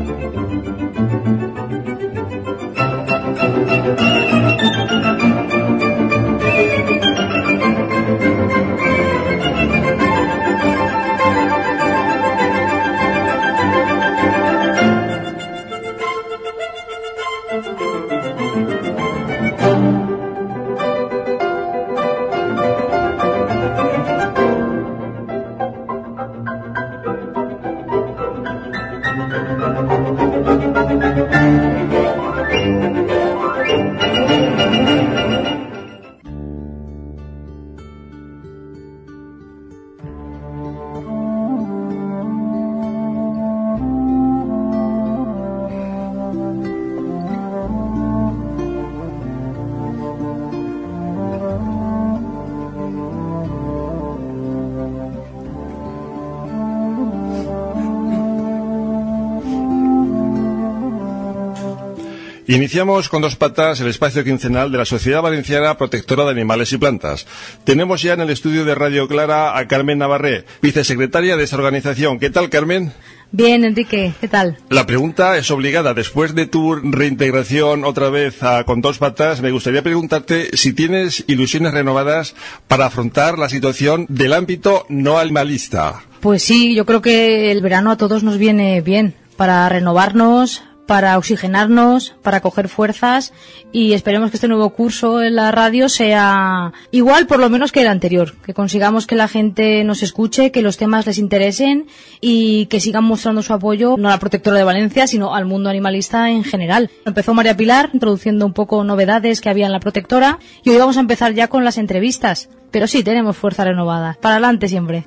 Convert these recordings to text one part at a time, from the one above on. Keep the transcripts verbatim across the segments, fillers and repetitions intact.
Iniciamos con dos patas el espacio quincenal de la Sociedad Valenciana Protectora de Animales y Plantas. Tenemos ya en el estudio de Radio Clara a Carmen Navarré, vicesecretaria de esta organización. ¿Qué tal, Carmen? Bien, Enrique, ¿qué tal? La pregunta es obligada. Después de tu reintegración otra vez a, con dos patas, me gustaría preguntarte si tienes ilusiones renovadas para afrontar la situación del ámbito no animalista. Pues sí, yo creo que el verano a todos nos viene bien para renovarnos, para oxigenarnos, para coger fuerzas, y esperemos que este nuevo curso en la radio sea igual por lo menos que el anterior, que consigamos que la gente nos escuche, que los temas les interesen y que sigan mostrando su apoyo no a la Protectora de Valencia, sino al mundo animalista en general. Empezó María Pilar introduciendo un poco novedades que había en la Protectora y hoy vamos a empezar ya con las entrevistas, pero sí, tenemos fuerza renovada. Para adelante siempre.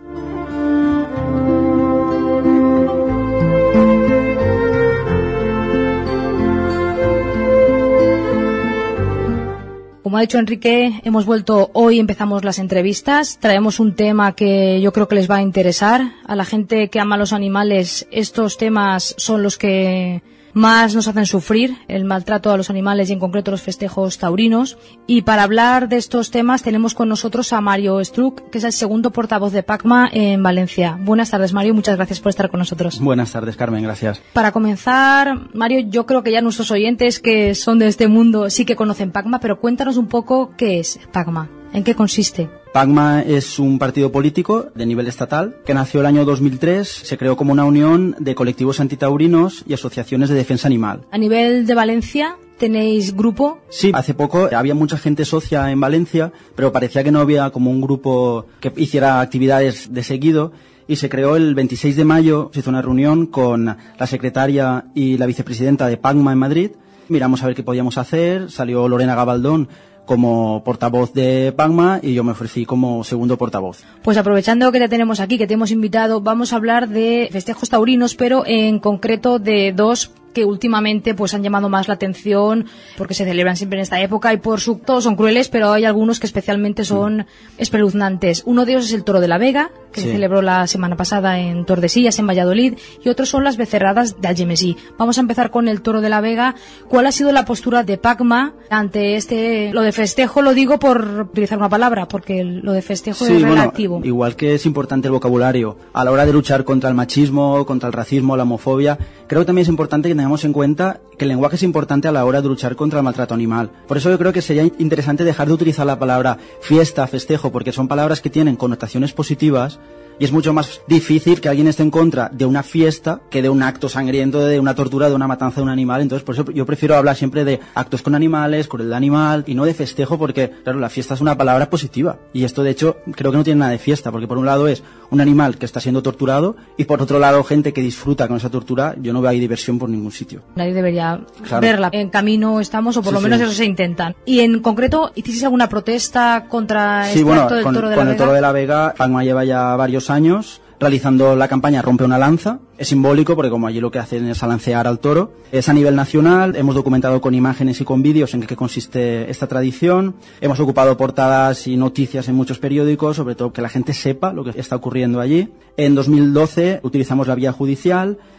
Como ha dicho Enrique, hemos vuelto hoy, empezamos las entrevistas. Traemos un tema que yo creo que les va a interesar. A la gente que ama los animales, estos temas son los que más nos hacen sufrir, el maltrato a los animales y en concreto los festejos taurinos. Y para hablar de estos temas tenemos con nosotros a Mario Struck, que es el segundo portavoz de PACMA en Valencia. Buenas tardes, Mario, muchas gracias por estar con nosotros. Buenas tardes, Carmen, gracias. Para comenzar, Mario, yo creo que ya nuestros oyentes que son de este mundo sí que conocen PACMA, pero cuéntanos un poco qué es PACMA, en qué consiste. PACMA es un partido político de nivel estatal que nació el año dos mil tres, se creó como una unión de colectivos antitaurinos y asociaciones de defensa animal. A nivel de Valencia, ¿tenéis grupo? Sí, hace poco había mucha gente socia en Valencia, pero parecía que no había como un grupo que hiciera actividades de seguido, y se creó el veintiséis de mayo, se hizo una reunión con la secretaria y la vicepresidenta de PACMA en Madrid. Miramos a ver qué podíamos hacer, salió Lorena Gabaldón como portavoz de PACMA y yo me ofrecí como segundo portavoz. Pues aprovechando que te tenemos aquí, que te hemos invitado, vamos a hablar de festejos taurinos, pero en concreto de dos que últimamente pues han llamado más la atención porque se celebran siempre en esta época y por su todos son crueles, pero hay algunos que especialmente son mm. espeluznantes. Uno de ellos es el Toro de la Vega, que sí. se celebró la semana pasada en Tordesillas, en Valladolid, y otros son las becerradas de Algemesí. Vamos a empezar con el Toro de la Vega. ¿Cuál ha sido la postura de PACMA ante este, lo de festejo lo digo por utilizar una palabra, porque lo de festejo sí, es bueno, relativo? Igual que es importante el vocabulario a la hora de luchar contra el machismo, contra el racismo, la homofobia, creo que también es importante que tengamos en cuenta que el lenguaje es importante a la hora de luchar contra el maltrato animal. Por eso yo creo que sería interesante dejar de utilizar la palabra fiesta, festejo, porque son palabras que tienen connotaciones positivas y es mucho más difícil que alguien esté en contra de una fiesta que de un acto sangriento, de una tortura, de una matanza de un animal. Entonces, por eso yo prefiero hablar siempre de actos con animales, crueldad animal y no de festejo, porque, claro, la fiesta es una palabra positiva. Y esto, de hecho, creo que no tiene nada de fiesta, porque por un lado es un animal que está siendo torturado y por otro lado gente que disfruta con esa tortura. Yo no veo ahí diversión por ningún sitio. Nadie debería claro. verla. En camino estamos, o por sí, lo menos sí. eso se intentan. Y en concreto, ¿hicisteis alguna protesta contra sí, este bueno, acto del con, Toro de con la Vega? Con el Toro de la Vega, PACMA lleva ya varios años realizando la campaña Rompe una lanza. Es simbólico porque como allí lo que hacen es alancear al toro. Es a nivel nacional, hemos documentado con imágenes y con vídeos en qué consiste esta tradición. Hemos ocupado portadas y noticias en muchos periódicos, sobre todo que la gente sepa lo que está ocurriendo allí. En dos mil doce utilizamos la vía judicial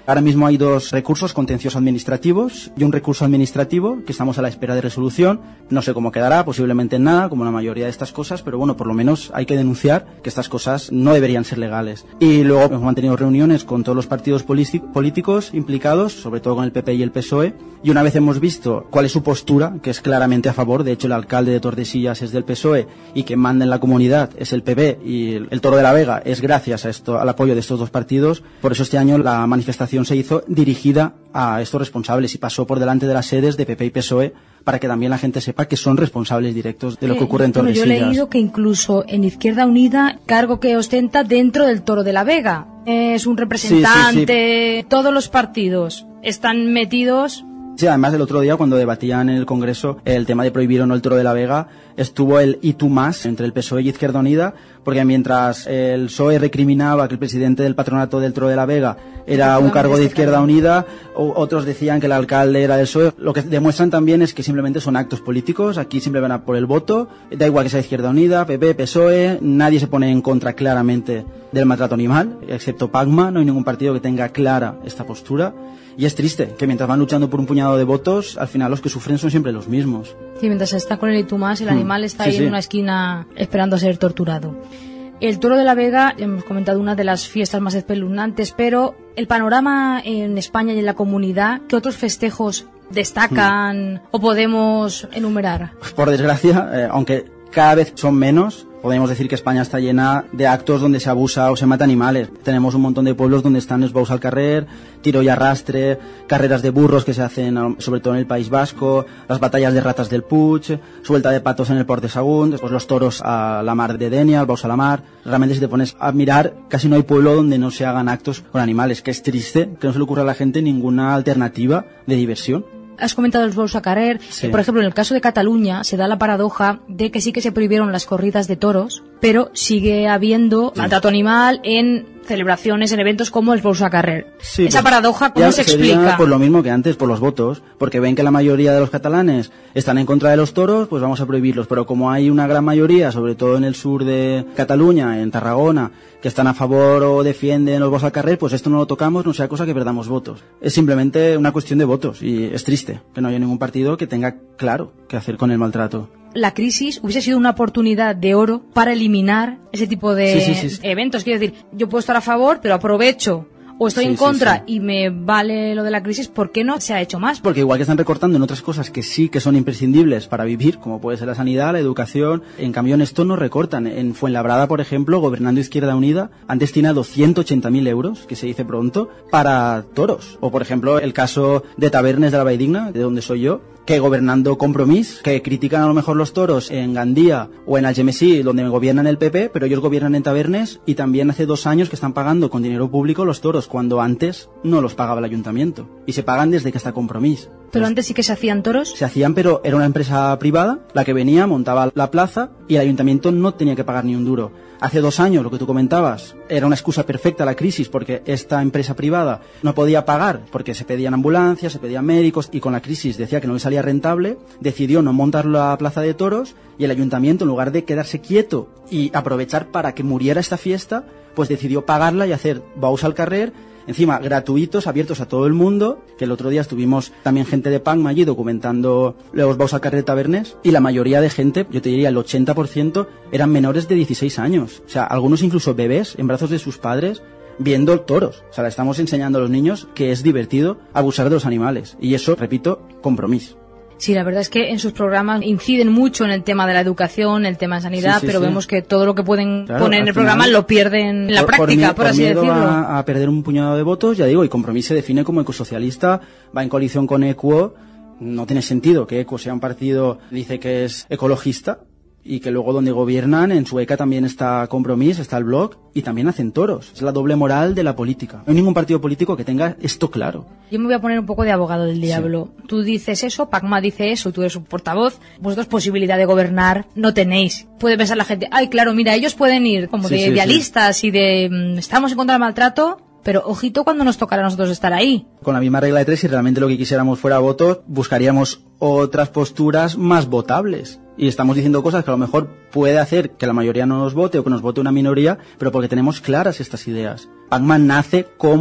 Ahora mismo hay dos recursos contenciosos administrativos y un recurso administrativo que estamos a la espera de resolución. No sé cómo quedará, posiblemente nada, como la mayoría de estas cosas, pero bueno, por lo menos hay que denunciar que estas cosas no deberían ser legales. Y luego hemos mantenido reuniones con todos los partidos políticos implicados, sobre todo con el P P y el P S O E, y una vez hemos visto cuál es su postura, que es claramente a favor, de hecho el alcalde de Tordesillas es del P S O E y quien manda en la comunidad es el P P y el, el Toro de la Vega es gracias a esto, al apoyo de estos dos partidos. Por eso este año la manifestación se hizo dirigida a estos responsables y pasó por delante de las sedes de P P y P S O E para que también la gente sepa que son responsables directos de lo que ocurre en Tordesillas. Yo he leído que incluso en Izquierda Unida, cargo que ostenta dentro del Toro de la Vega, es un representante, sí, sí, sí. Todos los partidos están metidos. Sí, además el otro día cuando debatían en el Congreso el tema de prohibir o no el Toro de la Vega, estuvo el y tú más entre el P S O E y Izquierda Unida, porque mientras el P S O E recriminaba que el presidente del patronato del Toro de la Vega era un cargo de Izquierda Unida, otros decían que el alcalde era del P S O E. Lo que demuestran también es que simplemente son actos políticos, aquí siempre van a por el voto, da igual que sea Izquierda Unida, P P, P S O E, nadie se pone en contra claramente del maltrato animal, excepto Pacma, no hay ningún partido que tenga clara esta postura. Y es triste que mientras van luchando por un puñado de votos, al final los que sufren son siempre los mismos. Sí, mientras está con el y tú más, el animal está sí, ahí sí. en una esquina esperando a ser torturado. El Toro de la Vega, hemos comentado, una de las fiestas más espeluznantes, pero el panorama en España y en la comunidad, ¿qué otros festejos destacan hmm. o podemos enumerar? Por desgracia, eh, aunque cada vez son menos, podemos decir que España está llena de actos donde se abusa o se mata animales. Tenemos un montón de pueblos donde están los baus al carrer, tiro y arrastre, carreras de burros que se hacen sobre todo en el País Vasco, las batallas de ratas del Puig, suelta de patos en el Port de Sagún, después los toros a la mar de Denia, el baus a la mar. Realmente si te pones a mirar, casi no hay pueblo donde no se hagan actos con animales, que es triste que no se le ocurra a la gente ninguna alternativa de diversión. Has comentado los baus a carrer. Sí. Por ejemplo, en el caso de Cataluña se da la paradoja de que sí que se prohibieron las corridas de toros, pero sigue habiendo sí. maltrato animal en celebraciones, en eventos como el baus a carrer. Sí, Esa pues, paradoja, ¿cómo se explica? Por lo mismo que antes, por los votos, porque ven que la mayoría de los catalanes están en contra de los toros, pues vamos a prohibirlos. Pero como hay una gran mayoría, sobre todo en el sur de Cataluña, en Tarragona, que están a favor o defienden los baus a carrer, pues esto no lo tocamos, no sea cosa que perdamos votos. Es simplemente una cuestión de votos y es triste que no haya ningún partido que tenga claro qué hacer con el maltrato. La crisis hubiese sido una oportunidad de oro para eliminar ese tipo de sí, sí, sí. eventos. Quiero decir, yo puedo estar a favor, pero aprovecho o estoy sí, en contra sí, sí. y me vale lo de la crisis, ¿por qué no se ha hecho más? Porque igual que están recortando en otras cosas que sí que son imprescindibles para vivir, como puede ser la sanidad, la educación, en cambio en esto no recortan. En Fuenlabrada, por ejemplo, gobernando Izquierda Unida, han destinado ciento ochenta mil euros, que se dice pronto, para toros. O por ejemplo, el caso de Tabernes de la Valldigna, de donde soy yo, que gobernando Compromís, que critican a lo mejor los toros en Gandía o en Algemesí, donde gobiernan el P P, pero ellos gobiernan en Tabernes y también hace dos años que están pagando con dinero público los toros, cuando antes no los pagaba el ayuntamiento. Y se pagan desde que está Compromís. Pero antes sí que se hacían toros. Se hacían, pero era una empresa privada la que venía, montaba la plaza y el ayuntamiento no tenía que pagar ni un duro. Hace dos años, lo que tú comentabas, era una excusa perfecta la crisis porque esta empresa privada no podía pagar porque se pedían ambulancias, se pedían médicos y con la crisis decía que no le salía rentable, decidió no montar la plaza de toros y el ayuntamiento, en lugar de quedarse quieto y aprovechar para que muriera esta fiesta, pues decidió pagarla y hacer baus al carrer, encima gratuitos, abiertos a todo el mundo, que el otro día estuvimos también gente de Pacma allí documentando los baus al carrer de Tabernes y la mayoría de gente, yo te diría el ochenta por ciento, eran menores de dieciséis años, o sea, algunos incluso bebés en brazos de sus padres viendo toros. O sea, le estamos enseñando a los niños que es divertido abusar de los animales y eso, repito, Compromís. Sí, la verdad es que en sus programas inciden mucho en el tema de la educación, el tema de sanidad, sí, sí, pero sí. vemos que todo lo que pueden claro, poner en el programa lo pierden en la por, práctica, por, por, por así decirlo. A, a perder un puñado de votos, ya digo, y Compromís se define como ecosocialista, va en coalición con Equo. No tiene sentido que Equo sea un partido, dice que es ecologista, y que luego donde gobiernan, en Sueca también está Compromís, está el Bloc, y también hacen toros. Es la doble moral de la política. No hay ningún partido político que tenga esto claro. Yo me voy a poner un poco de abogado del diablo. Sí. Tú dices eso, Pacma dice eso, tú eres su portavoz. Vosotros posibilidad de gobernar no tenéis. Puede pensar la gente, ay, claro, mira, ellos pueden ir como sí, de sí, idealistas sí. y de mm, estamos en contra del maltrato, pero ojito cuando nos tocará a nosotros estar ahí. Con la misma regla de tres, si realmente lo que quisiéramos fuera votos, buscaríamos otras posturas más votables. Y estamos diciendo cosas que a lo mejor puede hacer que la mayoría no nos vote o que nos vote una minoría, pero porque tenemos claras estas ideas. Pacma nace como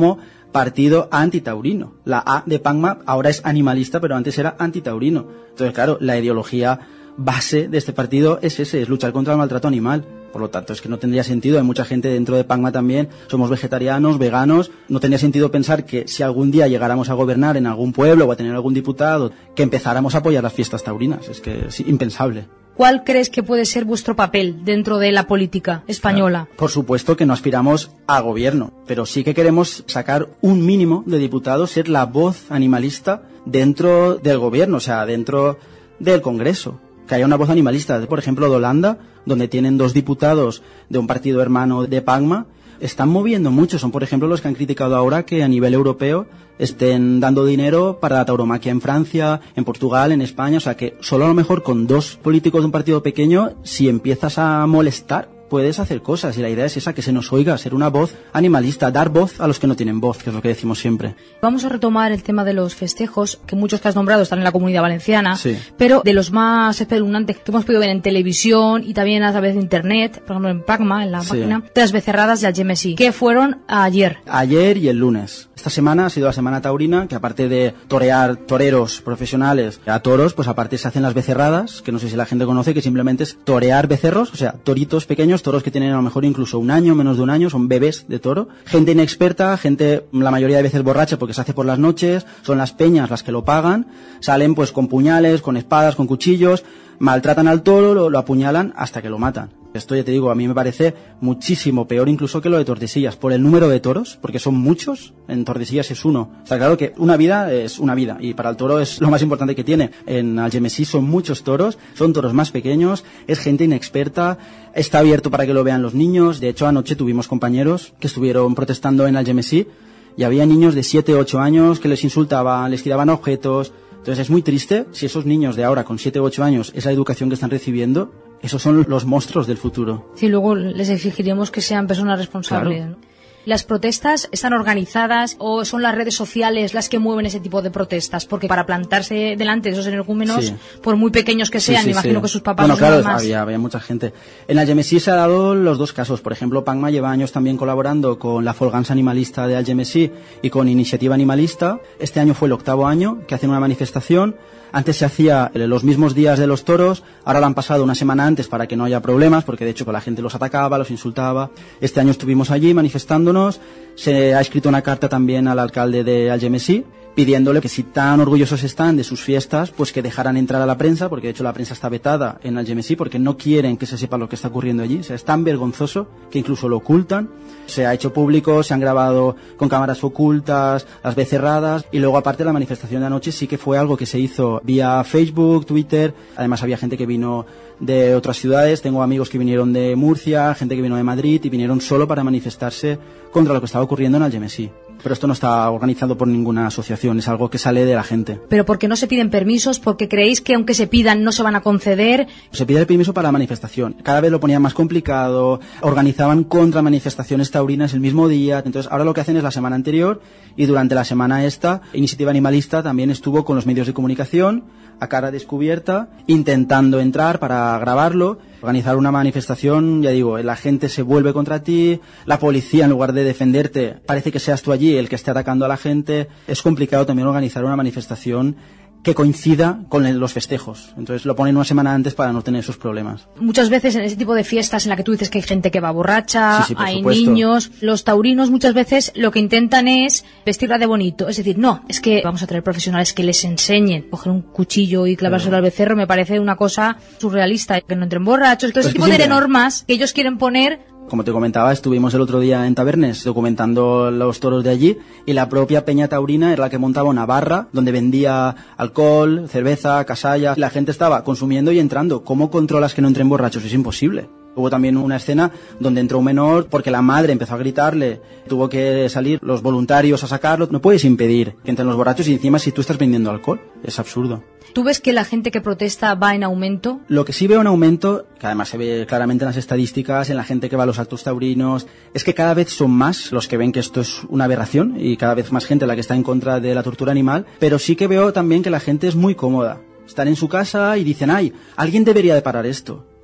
partido antitaurino. La A de Pacma ahora es animalista, pero antes era antitaurino. Entonces, claro, la ideología base de este partido es ese, es luchar contra el maltrato animal. Por lo tanto, es que no tendría sentido. Hay mucha gente dentro de Pacma también, somos vegetarianos, veganos. No tendría sentido pensar que si algún día llegáramos a gobernar en algún pueblo o a tener algún diputado, que empezáramos a apoyar las fiestas taurinas. Es que es impensable. ¿Cuál crees que puede ser vuestro papel dentro de la política española? Por supuesto que no aspiramos a gobierno, pero sí que queremos sacar un mínimo de diputados, ser la voz animalista dentro del gobierno, o sea, dentro del Congreso. Que haya una voz animalista, por ejemplo, de Holanda, donde tienen dos diputados de un partido hermano de Pacma, están moviendo mucho. Son, por ejemplo, los que han criticado ahora que a nivel europeo estén dando dinero para la tauromaquia en Francia, en Portugal, en España. O sea que solo a lo mejor con dos políticos de un partido pequeño, si empiezas a molestar, puedes hacer cosas. Y la idea es esa, que se nos oiga, ser una voz animalista, dar voz a los que no tienen voz, que es lo que decimos siempre. Vamos a retomar el tema de los festejos, que muchos que has nombrado están en la Comunidad Valenciana, sí. Pero de los más espeluznantes que hemos podido ver en televisión y también a través de internet, por ejemplo en Pacma, en la sí. página, de las becerradas de Algemesí, que fueron ayer. Ayer y el lunes. Esta semana ha sido la semana taurina, que aparte de torear toreros profesionales a toros, pues aparte se hacen las becerradas, que no sé si la gente conoce, que simplemente es torear becerros, o sea, toritos pequeños, toros que tienen a lo mejor incluso un año, menos de un año, son bebés de toro. Gente inexperta, gente la mayoría de veces borracha porque se hace por las noches, son las peñas las que lo pagan, salen pues con puñales, con espadas, con cuchillos, maltratan al toro, lo, lo apuñalan hasta que lo matan. Esto ya te digo, a mí me parece muchísimo peor incluso que lo de Tordesillas, por el número de toros, porque son muchos, en Tordesillas es uno. Está claro que una vida es una vida, y para el toro es lo más importante que tiene. En Algemesí son muchos toros, son toros más pequeños, es gente inexperta, está abierto para que lo vean los niños. De hecho, anoche tuvimos compañeros que estuvieron protestando en Algemesí, y había niños de siete, ocho años que les insultaban, les tiraban objetos. Entonces es muy triste si esos niños de ahora con siete u ocho años es la educación que están recibiendo. Esos son los monstruos del futuro. Sí, luego les exigiríamos que sean personas responsables. Claro. ¿No? ¿Las protestas están organizadas o son las redes sociales las que mueven ese tipo de protestas? Porque para plantarse delante de esos energúmenos, sí. por muy pequeños que sean, sí, sí, imagino sí. que sus papás bueno, no claro, más. Había, había mucha gente. En Algemesí se ha dado los dos casos. Por ejemplo, Pacma lleva años también colaborando con la Folganza Animalista de Algemesí y con Iniciativa Animalista. Este año fue el octavo año que hacen una manifestación. Antes se hacía los mismos días de los toros, ahora lo han pasado una semana antes para que no haya problemas, porque de hecho la gente los atacaba, los insultaba. Este año estuvimos allí manifestándonos, se ha escrito una carta también al alcalde de Algemesí, pidiéndole que si tan orgullosos están de sus fiestas, pues que dejaran entrar a la prensa, porque de hecho la prensa está vetada en Algemesí, porque no quieren que se sepa lo que está ocurriendo allí. O sea, es tan vergonzoso que incluso lo ocultan. Se ha hecho público, se han grabado con cámaras ocultas, las becerradas, y luego aparte la manifestación de anoche sí que fue algo que se hizo vía Facebook, Twitter. Además había gente que vino de otras ciudades, tengo amigos que vinieron de Murcia, gente que vino de Madrid y vinieron solo para manifestarse contra lo que estaba ocurriendo en Algemesí. Pero esto no está organizado por ninguna asociación, es algo que sale de la gente. ¿Pero por qué no se piden permisos? ¿Porque creéis que aunque se pidan no se van a conceder? Se pide el permiso para la manifestación. Cada vez lo ponían más complicado, organizaban contra manifestaciones taurinas el mismo día. Entonces ahora lo que hacen es la semana anterior, y durante la semana esta, Iniciativa Animalista también estuvo con los medios de comunicación a cara descubierta, intentando entrar para grabarlo, organizar una manifestación. Ya digo, la gente se vuelve contra ti, la policía en lugar de defenderte parece que seas tú allí el que esté atacando a la gente. Es complicado también organizar una manifestación que coincida con los festejos. Entonces lo ponen una semana antes para no tener esos problemas. Muchas veces en ese tipo de fiestas en la que tú dices que hay gente que va borracha, sí, sí, hay supuesto. niños, los taurinos muchas veces lo que intentan es vestirla de bonito. Es decir, no, es que vamos a traer profesionales que les enseñen. Coger un cuchillo y clavárselo al becerro me parece una cosa surrealista. Que no entren borrachos, todo ese tipo de normas que ellos quieren poner. Como te comentaba, estuvimos el otro día en Tabernes documentando los toros de allí, y la propia Peña Taurina era la que montaba una barra donde vendía alcohol, cerveza, casalla. La gente estaba consumiendo y entrando. ¿Cómo controlas que no entren borrachos? Es imposible. Hubo también una escena donde entró un menor porque la madre empezó a gritarle, tuvo que salir los voluntarios a sacarlo. No puedes impedir que entren los borrachos, y encima si tú estás vendiendo alcohol. Es absurdo. ¿Tú ves que la gente que protesta va en aumento? Lo que sí veo en aumento, que además se ve claramente en las estadísticas, en la gente que va a los actos taurinos, es que cada vez son más los que ven que esto es una aberración, y cada vez más gente la que está en contra de la tortura animal. Pero sí que veo también que la gente es muy cómoda. Están en su casa y dicen, ay, alguien debería de parar esto.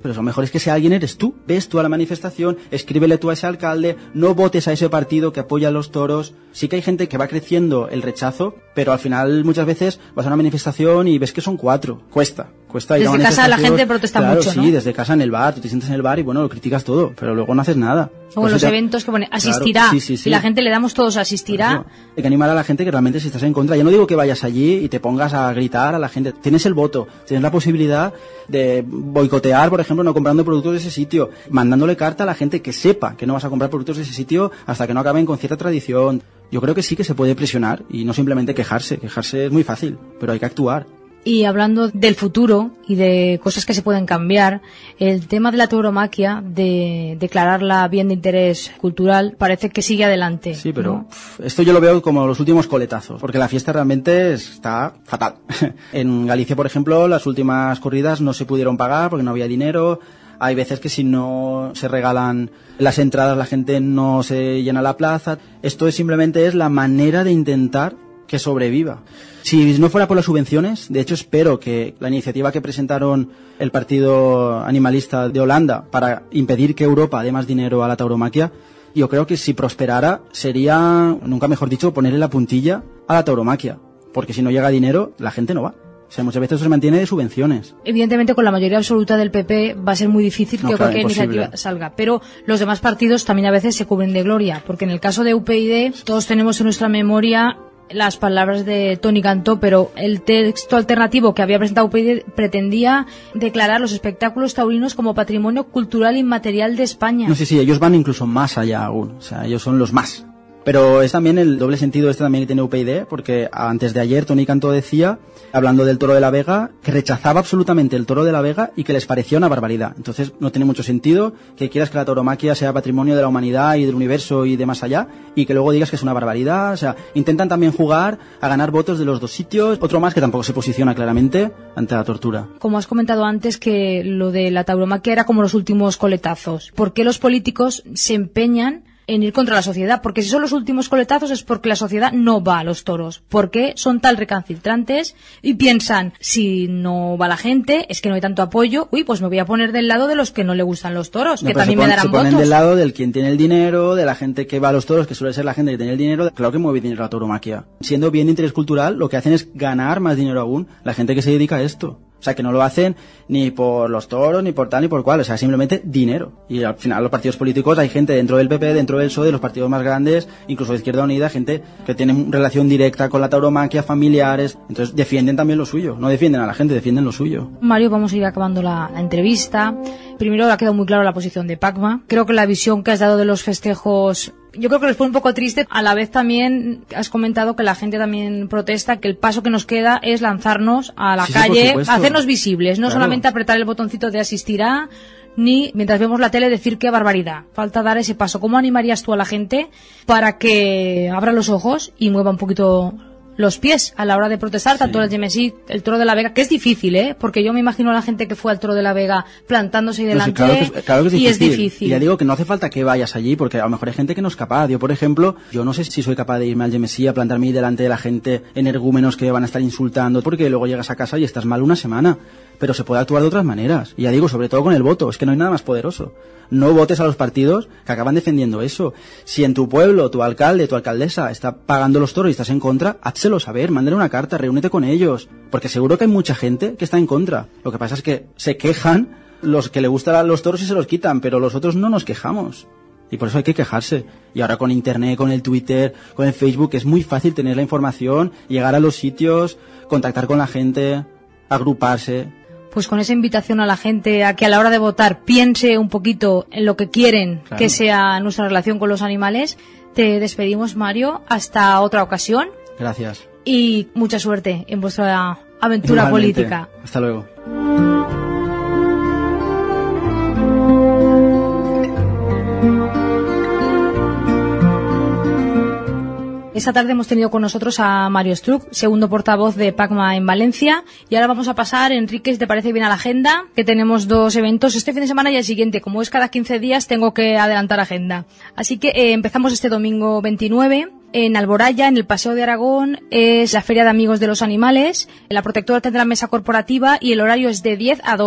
Pero lo mejor es que ese alguien eres tú. Ves tú a la manifestación, escríbele tú a ese alcalde, no votes a ese partido que apoya a los toros. Sí que hay gente que va creciendo el rechazo, pero al final muchas veces vas a una manifestación y ves que son cuatro. Cuesta, cuesta ir a una Desde casa la manifestación. gente protesta Claro, mucho, sí, ¿no? desde casa en el bar, tú te sientas en el bar y bueno, lo criticas todo, pero luego no haces nada. O Pues en los te- eventos que pone asistirá, Claro, sí, sí, sí. y la gente le damos todos asistirá. Por eso, hay que animar a la gente que realmente si estás en contra. Yo no digo que vayas allí y te pongas a gritar a la gente. Tienes el voto, tienes la posibilidad de boicotear, por ejemplo, no comprando productos de ese sitio, mandándole carta a la gente que sepa que no vas a comprar productos de ese sitio hasta que no acaben con cierta tradición. Yo creo que sí que se puede presionar y no simplemente quejarse. Quejarse es muy fácil, pero hay que actuar. Y hablando del futuro y de cosas que se pueden cambiar, el tema de la tauromaquia, de declararla bien de interés cultural, parece que sigue adelante. Sí, pero ¿no? pff, esto yo lo veo como los últimos coletazos, porque la fiesta realmente está fatal. En Galicia, por ejemplo, las últimas corridas no se pudieron pagar porque no había dinero. Hay veces que si no se regalan las entradas la gente no se llena la plaza. Esto es simplemente es la manera de intentar que sobreviva. Si no fuera por las subvenciones, de hecho espero que la iniciativa que presentaron el Partido Animalista de Holanda para impedir que Europa dé más dinero a la tauromaquia, yo creo que si prosperara sería, nunca mejor dicho, ponerle la puntilla a la tauromaquia, porque si no llega dinero, la gente no va. O sea, muchas veces se mantiene de subvenciones. Evidentemente, con la mayoría absoluta del P P va a ser muy difícil No, que claro, cualquier imposible. iniciativa salga. Pero los demás partidos también a veces se cubren de gloria, porque en el caso de U P YD todos tenemos en nuestra memoria las palabras de Toni Cantó, pero el texto alternativo que había presentado U P YD pretendía declarar los espectáculos taurinos como patrimonio cultural inmaterial de España. No sé si ellos van incluso más allá aún, o sea, ellos son los más. Pero es también el doble sentido este también que tiene U P YD, porque antes de ayer Toni Cantó decía, hablando del Toro de la Vega, que rechazaba absolutamente el Toro de la Vega y que les parecía una barbaridad. Entonces no tiene mucho sentido que quieras que la tauromaquia sea patrimonio de la humanidad y del universo y de más allá, y que luego digas que es una barbaridad. O sea, intentan también jugar a ganar votos de los dos sitios. Otro más que tampoco se posiciona claramente ante la tortura. Como has comentado antes, que lo de la tauromaquia era como los últimos coletazos. ¿Por qué los políticos se empeñan en ir contra la sociedad? Porque si son los últimos coletazos es porque la sociedad no va a los toros, porque son tan recalcitrantes y piensan, si no va la gente, es que no hay tanto apoyo, uy, pues me voy a poner del lado de los que no le gustan los toros, No, que pero también se pon- me darán se ponen votos. del lado del quien tiene el dinero, de la gente que va a los toros, que suele ser la gente que tiene el dinero. Claro que mueve dinero la tauromaquia. Siendo bien de interés cultural, lo que hacen es ganar más dinero aún la gente que se dedica a esto. O sea, que no lo hacen ni por los toros, ni por tal, ni por cual. O sea, simplemente dinero. Y al final los partidos políticos, hay gente dentro del P P, dentro del P S O E, de los partidos más grandes, incluso de Izquierda Unida, gente que tiene relación directa con la tauromaquia, familiares. Entonces defienden también lo suyo. No defienden a la gente, defienden lo suyo. Mario, vamos a ir acabando la, la entrevista. Primero ha quedado muy clara la posición de Pacma. Creo que la visión que has dado de los festejos, yo creo que les pone un poco triste. A la vez también has comentado que la gente también protesta, que el paso que nos queda es lanzarnos a la Sí, sí, por calle, supuesto. hacernos visibles, no Claro. solamente apretar el botoncito de asistirá, ni mientras vemos la tele decir qué barbaridad. Falta dar ese paso. ¿Cómo animarías tú a la gente para que abra los ojos y mueva un poquito los pies a la hora de protestar, tanto el Gemesí, el Toro de la Vega, que es difícil, ¿eh? Porque yo me imagino a la gente que fue al Toro de la Vega plantándose ahí No, sí, delante, claro, que es, claro que es y difícil. es difícil. Y ya digo que no hace falta que vayas allí, porque a lo mejor hay gente que no es capaz. Yo, por ejemplo, yo no sé si soy capaz de irme al Gemesí a plantarme ahí delante de la gente, energúmenos que van a estar insultando, porque luego llegas a casa y estás mal una semana. Pero se puede actuar de otras maneras. Y ya digo, sobre todo con el voto, es que no hay nada más poderoso. No votes a los partidos que acaban defendiendo eso. Si en tu pueblo, tu alcalde, tu alcaldesa está pagando los toros y estás en contra, házselo saber, mándale una carta, reúnete con ellos. Porque seguro que hay mucha gente que está en contra. Lo que pasa es que se quejan los que le gustan los toros y se los quitan, pero los otros no nos quejamos. Y por eso hay que quejarse. Y ahora con internet, con el Twitter, con el Facebook, es muy fácil tener la información, llegar a los sitios, contactar con la gente, agruparse. Pues con esa invitación a la gente a que a la hora de votar piense un poquito en lo que quieren Claro. que sea nuestra relación con los animales, te despedimos, Mario, hasta otra ocasión Gracias. y mucha suerte en vuestra aventura Igualmente. política. Hasta luego. Esta tarde hemos tenido con nosotros a Mario Struck, segundo portavoz de Pacma en Valencia. Y ahora vamos a pasar, Enrique, si te parece bien, a la agenda, que tenemos dos eventos este fin de semana y el siguiente. Como es cada quince días, tengo que adelantar agenda. Así que eh, empezamos este domingo veintinueve. En Alboraya, en el Paseo de Aragón, es la Feria de Amigos de los Animales. La protectora tendrá mesa corporativa y el horario es de diez a dos.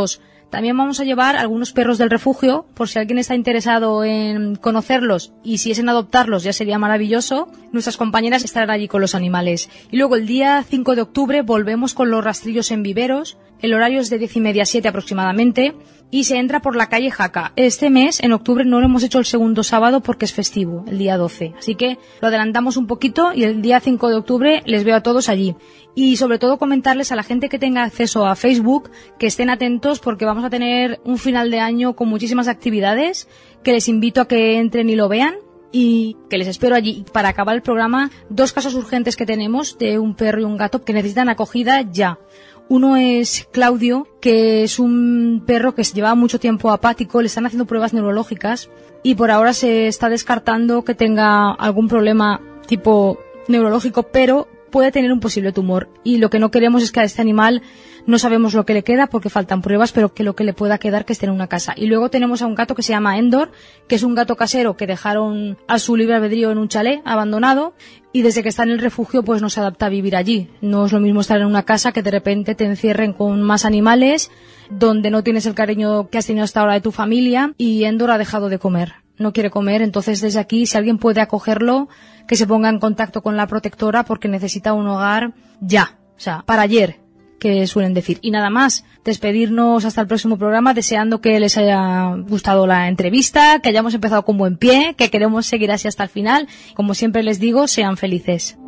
También vamos a llevar algunos perros del refugio, por si alguien está interesado en conocerlos y si es en adoptarlos ya sería maravilloso. Nuestras compañeras estarán allí con los animales. Y luego el día cinco de octubre volvemos con los rastrillos en viveros. El horario es de diez y media a siete aproximadamente y se entra por la calle Jaca. Este mes, en octubre, no lo hemos hecho el segundo sábado porque es festivo, el día doce. Así que lo adelantamos un poquito y el día cinco de octubre les veo a todos allí. Y sobre todo comentarles a la gente que tenga acceso a Facebook que estén atentos porque vamos a tener un final de año con muchísimas actividades que les invito a que entren y lo vean. Y que les espero allí. Para acabar el programa, dos casos urgentes que tenemos de un perro y un gato que necesitan acogida ya. Uno es Claudio, que es un perro que se llevaba mucho tiempo apático, le están haciendo pruebas neurológicas y por ahora se está descartando que tenga algún problema tipo neurológico, pero puede tener un posible tumor. Y lo que no queremos es que a este animal no sabemos lo que le queda porque faltan pruebas, pero que lo que le pueda quedar que esté en una casa. Y luego tenemos a un gato que se llama Endor, que es un gato casero que dejaron a su libre albedrío en un chalet abandonado y desde que está en el refugio pues no se adapta a vivir allí. No es lo mismo estar en una casa que de repente te encierren con más animales, donde no tienes el cariño que has tenido hasta ahora de tu familia y Endor ha dejado de comer. No quiere comer, entonces desde aquí, si alguien puede acogerlo, que se ponga en contacto con la protectora porque necesita un hogar ya, o sea, para ayer, que suelen decir. Y nada más, despedirnos hasta el próximo programa, deseando que les haya gustado la entrevista, que hayamos empezado con buen pie, que queremos seguir así hasta el final. Como siempre les digo, sean felices.